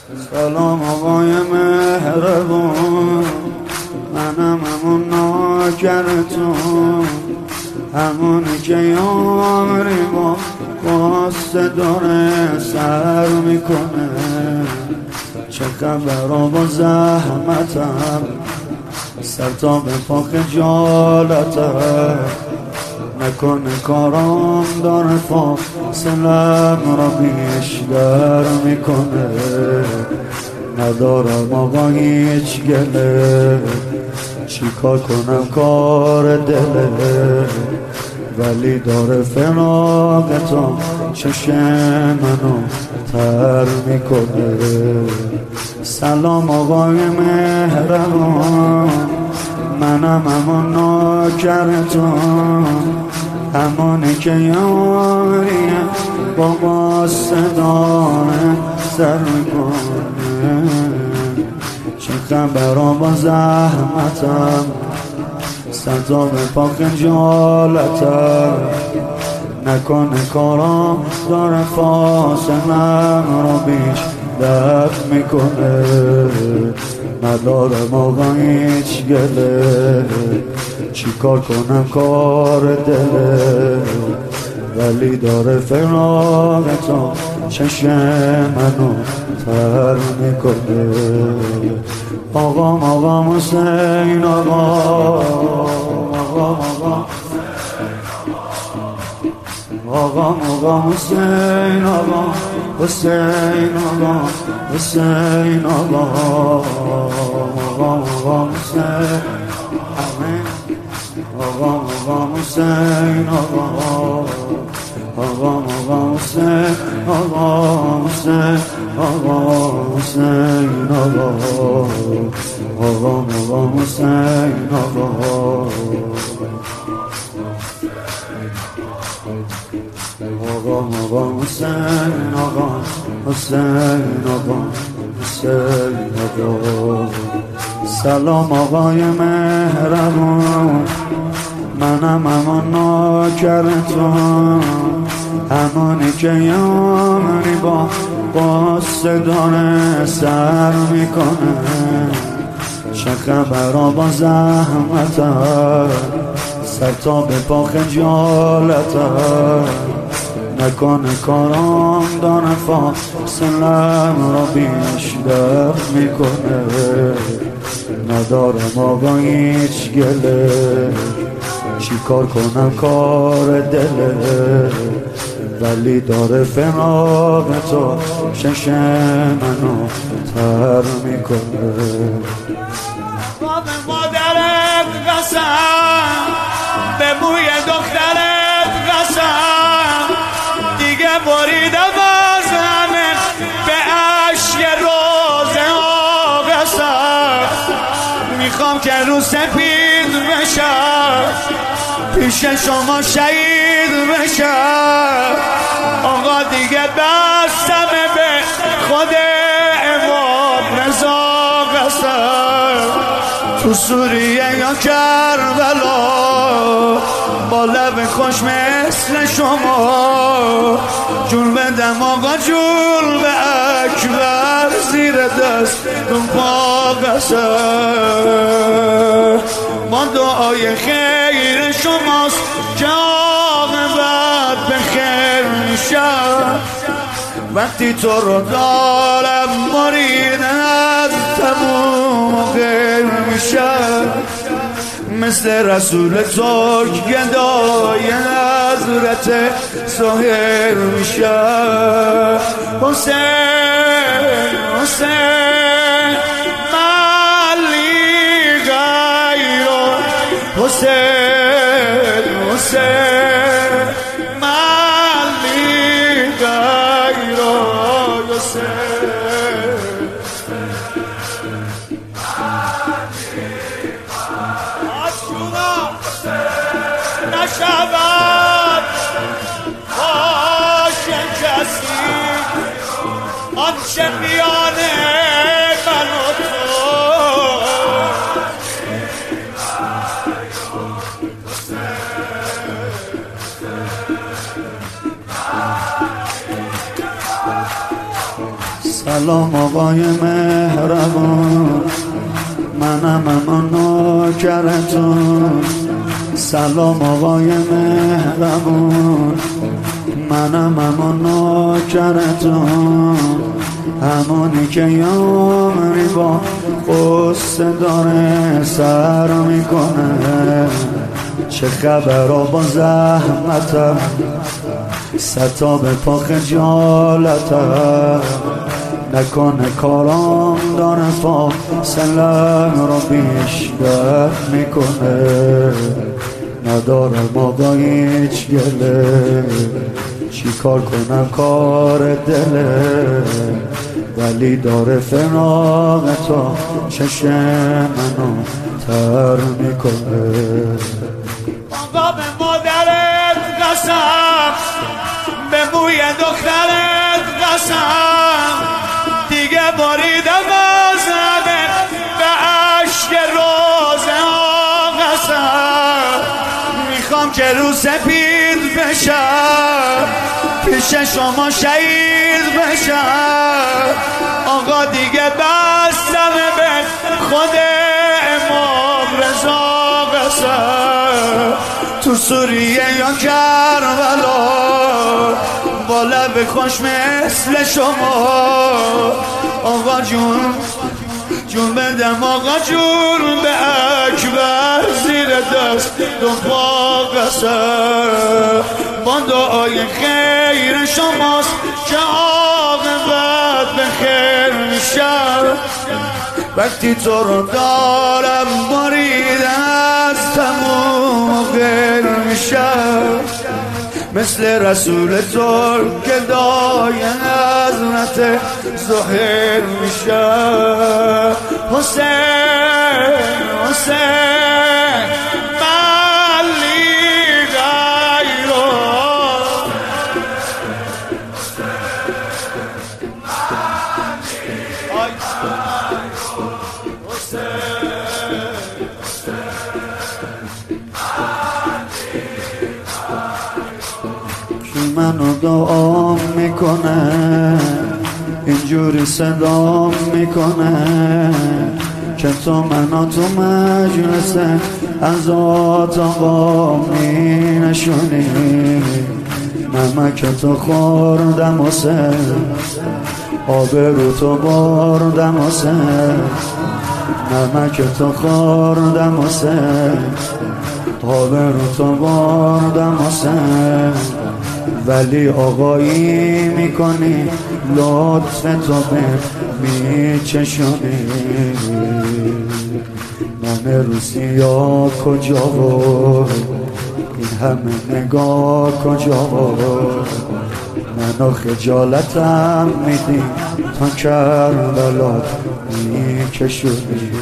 سلام آقای مهربون، منم همون ناکرتون، همونی که یاری با داره سر میکنه. چه خبرها با زحمتم، سر تا به پا خجالتم، نکنه کارام داره فاصلم را بیشتر میکنه. ندارم آقا هیچ گله، چیکار کنم کار دله، ولی داره فراق تو چشم منو تر میکنه. سلام آقای مهربان، منم همون ناکرتون، همونی که یاریه با صداره سر میکنه. چه خبرها با زحمتم، صدا به پا خجالتم، نکنه کارام داره فاصلم را بیشتر میکنه. ندارم آقا هیچ گله، چیکار کنم کار دله، ولی داره فراق تو چشم منو تر میکنه. آقا حسین، آقا حسین، آقا حسین، آقا حسین، آقا حسین، آمین. آقا حسین، آقا حسین، آقا حسین، آقا حسین، آقا حسین، آقا حسین، آقا حسین، آقا حسین، آقا. سلام آقای مهربون، منم همون ناکرتون، همونی که یاری با صداره سر میکنه. چه خبرها با زحمتم، سر تا به پا خجالتم، نکنه کارام داره فاصلم را بیشتر میکنه. ندارم آقا هیچ گله، چیکار کنم کار دله، ولی داره فراق تو چشم منو تر میکنه. با به مادرت قسم، به موی دخترت قسم، دیگه بریدم از همه به عشق روزه ها قسم. میخوام که رو سپید بشم، پیش شما شهید بشم. آقا دیگه بستمه به خود امام رضا قسم. تو سوریه یا کربلا، با لب خوش مثل شما، جون بدم آقا جون به اکبر، زیر دست دون پا قسم. ما دعای خیر شماست که عاقبت به خیر میشم. وقتی تو رو دارم مرید از تموم غیر میشم. مثل رسول تو گدای حضرت سهر میشم. حسین حسین ملی غیرو، حسین حسین ملی غیرو، حسین نشود باشه کسی آنچه میانه من و تو. سلام آقای مهربان، منم اما نوکرتون. سلام آقای مهربان، منم اما نوکرتون. همونی که یامری با قصه داره سر میکنه. چه خبرها با زحمتم، ستاب پا خجالتم. نکنه کارام داره فاصلم رو بیشتر میکنه. ندارم آقا هیچ گله، چی کار کنم کار دله. ولی داره فراغ تا چشم منو تر میکنه. بابا به مادرت قسم، به موی دخترت قسم، دیگه باریدم از همه به عشق روزه ها قسم. میخوام که رو سپید بشم، پیش شما شهید بشم. آقا دیگه بستم به خود امام رضا قسم. تو سوریه یا کربلا با لب خوش مثل شما. آقا جون بدم آقا جون به اکبر زیر دست دو پا قسم. با دعای خیر شماست که عاقبت به خیر میشم. وقتی تو رو دارم بریده از تموم غیر میشم. مثل رسول تو که دای حضرت ظاهر میشم. حسین حسین ملی غیرو. منو دعا میکنه، اینجوری صدا میکنه که تو منو تو مجلس ازات آقا می نشونی. نمک تو خوردم حسین، آبرو تو بردم حسین. نمک تو خوردم حسین، آبرو تو بردم حسین. ولی آقایی میکنی، لطف تو به میچشونی. من روسیا کجا بود، این همه نگاه کجا بود. منو خجالتم میدی تا کربلات میکشونی.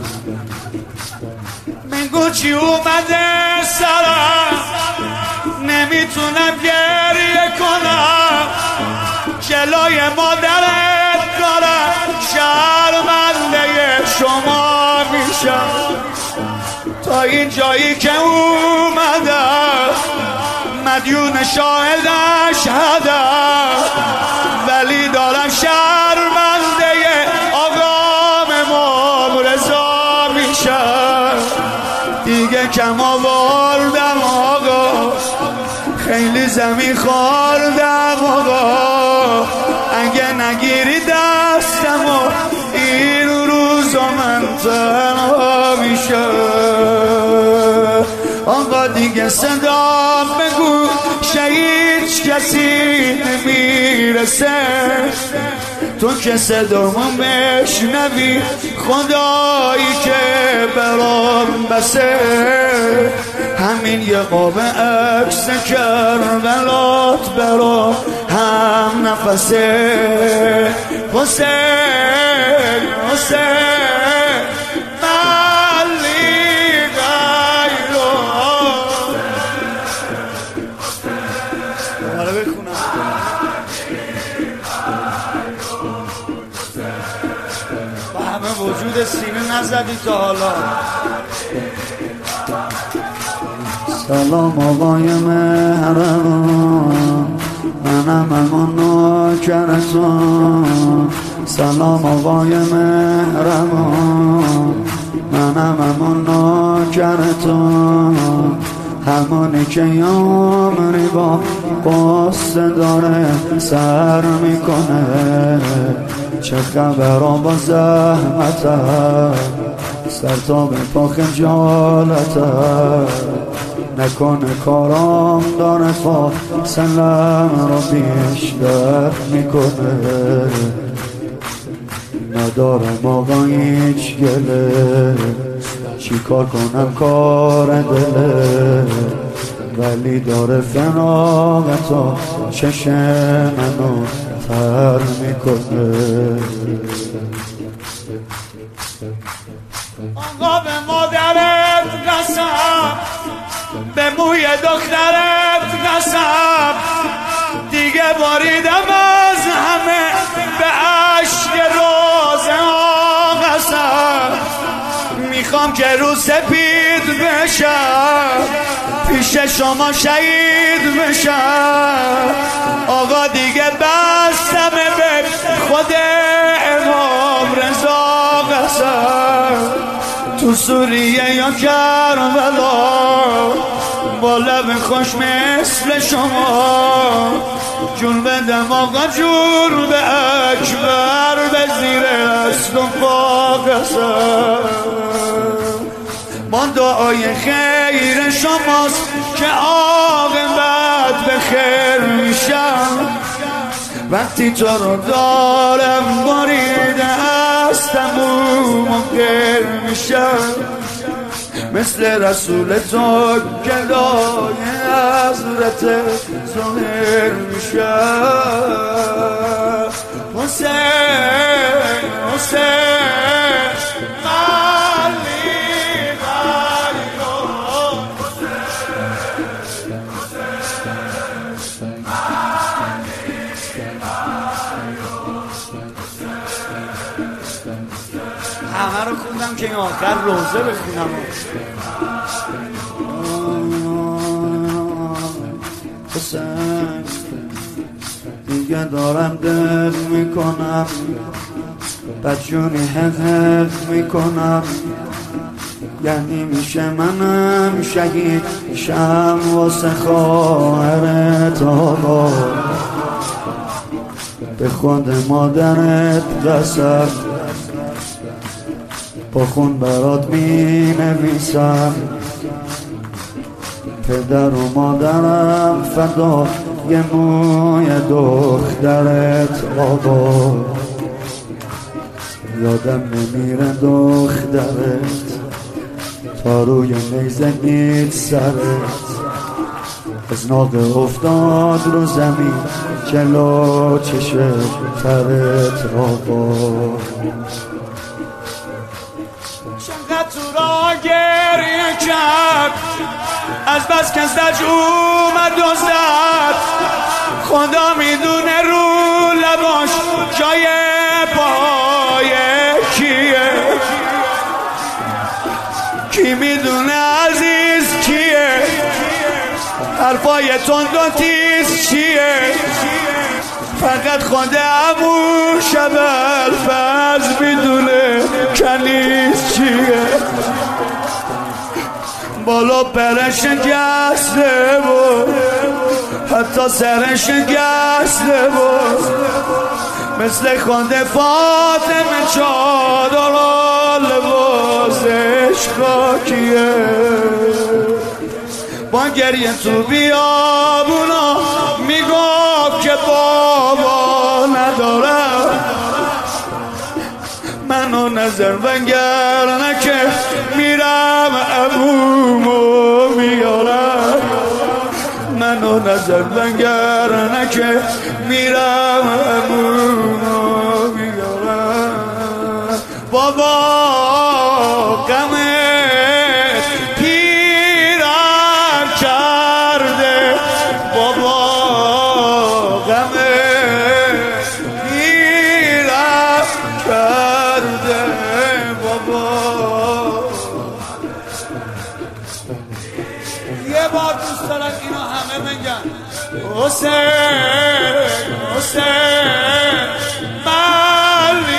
میگو چی اومده سرم، نمیتونم گریه کنم. جلوی مادرت دارم شرمنده شما میشم. تا این جایی که اومدم مدیون شاهدش هدم. ولی دارم شرمنده آقام امام رضا میشم. دیگه کم آوردم آقا، خیلی زمین خوردم آقا. اگه نگیری دستم و این روزا من تنها میشم. آقا دیگه صدا بگو هیچ کسی نمیرسه. تو که صدامو بشنوی خدایی که برام بسه. همین یه قاب عکس کربلات برام هم نفسه. حسین حسین ملی غیرو. حالا بخونم با همه وجود سینه نزدی تا حالا. سلام آقای مهربان، منم اما نوکرتون. سلام آقای مهربان، منم همون ناکرتون، همونی که یامری با قصه داره سر میکنه. چه خبرها با زحمتم، سر تا به پا خجالتم، نکنه کارام داره فاصلم رو بیشتر میکنه. ندارم آقا هیچ گله، چی کار کنم کار دله، ولی داره فراغتا چشم منو تر میکنه. آقا به مادرت قسم، به موی دخترت قسم، دیگه باریدم از همه به عشق روزه ها قسم. میخوام که رو سپید بشم، پیش شما شهید بشم. آقا دیگه بستم به خود امام رضا قسم. تو سوریه یا کربلا با لب خوش مثل شما جون بدم آقا، جون به اکبر، به زیر دست و پا قسم. با دعای خیر شماست که عاقبت به خیر میشم. وقتی تو رو دارم بریده از تموم و غیر میشم. مثل رسول تو گدای حضرت ظاهر میشم. حسین حسین علی همه رو خوندم که این آخر روزه بخونم. حسین دیگه دارم دل میکنم، بدجونی حق میکنم، یعنی میشه منم شهید شم واسه خواهرت آقا. به خود مادرت قسم، با خون برات می نویسم. پدر و مادرم فدا یه موی دخترت آقا. یادم نمیره دخترت تا روی نیزه دید سرت، از ناقه افتاد رو زمین جلو چشمترت آقا. چقدر تو را گریه کرد، از بس که زج اومد و زد. خدا میدونه رو لباش جای پای کیه، کی میدونه عزیز کیه، حرفای تند و تیز چیه. فقط خود عمو شبل فرض میدونه کنیز چیه. بالا پرش گسته بود، حتی سرش گسته بود، مثل خود فاطمه چادر لباسش خاکیه. با گریه تو بیابونا میگفت که بابا ندارم، منو نظر بنگر که میرم عمومو میارم. منو نظر بنگر که میرم عمومو میارم. بابا غم پیرم کرده، بابا غم پیرم کرده، بابا. یه بار دوست دارم اینو همه بگن. حسین حسین